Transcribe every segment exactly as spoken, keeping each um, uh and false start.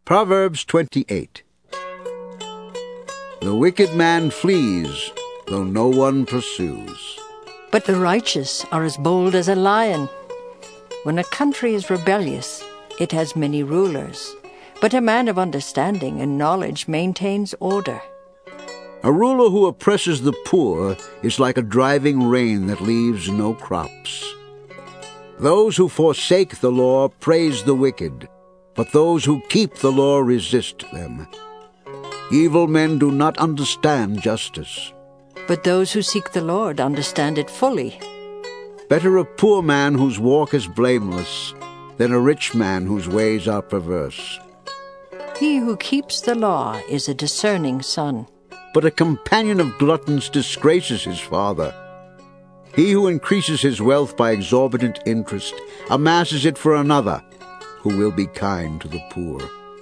Proverbs twenty-eight. The wicked man flees, though no one pursues. But the righteous are as bold as a lion. When a country is rebellious, it has many rulers. But a man of understanding and knowledge maintains order. A ruler who oppresses the poor is like a driving rain that leaves no crops. Those who forsake the law praise the wicked, but those who keep the law resist them. Evil men do not understand justice, but those who seek the Lord understand it fully. Better a poor man whose walk is blameless than a rich man whose ways are perverse. He who keeps the law is a discerning son. But a companion of gluttons disgraces his father. He who increases his wealth by exorbitant interest amasses it for another, who will be kind to the poor.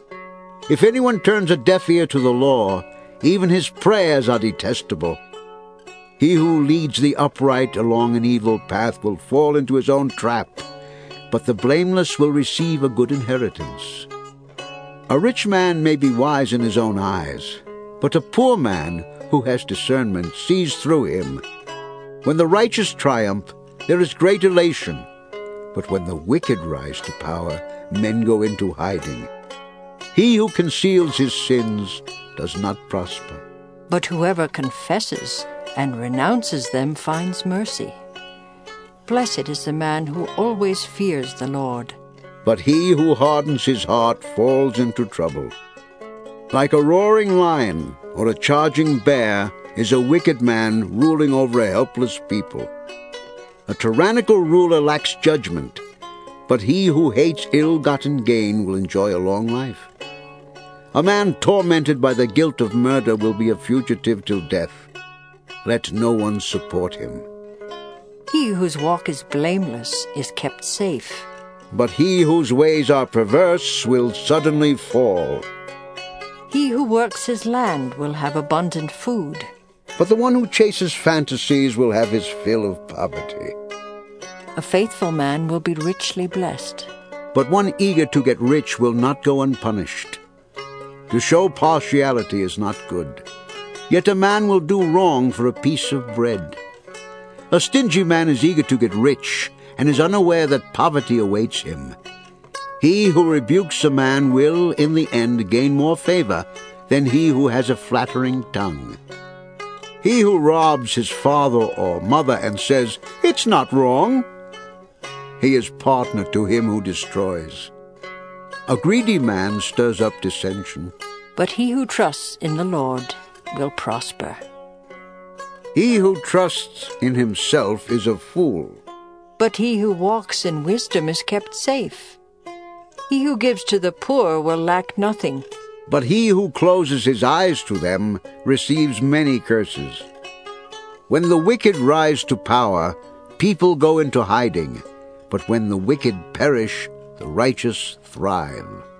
If anyone turns a deaf ear to the law, even his prayers are detestable. He who leads the upright along an evil path will fall into his own trap, but the blameless will receive a good inheritance. A rich man may be wise in his own eyes, but a poor man who has discernment sees through him. When the righteous triumph, there is great elation, but when the wicked rise to power, men go into hiding. He who conceals his sins does not prosper, but whoever confesses and renounces them finds mercy. Blessed is the man who always fears the Lord. But he who hardens his heart falls into trouble. Like a roaring lion or a charging bear is a wicked man ruling over a helpless people. A tyrannical ruler lacks judgment, but he who hates ill-gotten gain will enjoy a long life. A man tormented by the guilt of murder will be a fugitive till death. Let no one support him. He whose walk is blameless is kept safe, but he whose ways are perverse will suddenly fall. He who works his land will have abundant food, but the one who chases fantasies will have his fill of poverty. A faithful man will be richly blessed, but one eager to get rich will not go unpunished. To show partiality is not good, yet a man will do wrong for a piece of bread. A stingy man is eager to get rich and is unaware that poverty awaits him. He who rebukes a man will, in the end, gain more favor than he who has a flattering tongue. He who robs his father or mother and says, "It's not wrong," he is partner to him who destroys. A greedy man stirs up dissension, but he who trusts in the Lord will prosper. He who trusts in himself is a fool, but he who walks in wisdom is kept safe. He who gives to the poor will lack nothing, but he who closes his eyes to them receives many curses. When the wicked rise to power, people go into hiding, but when the wicked perish, the righteous thrive.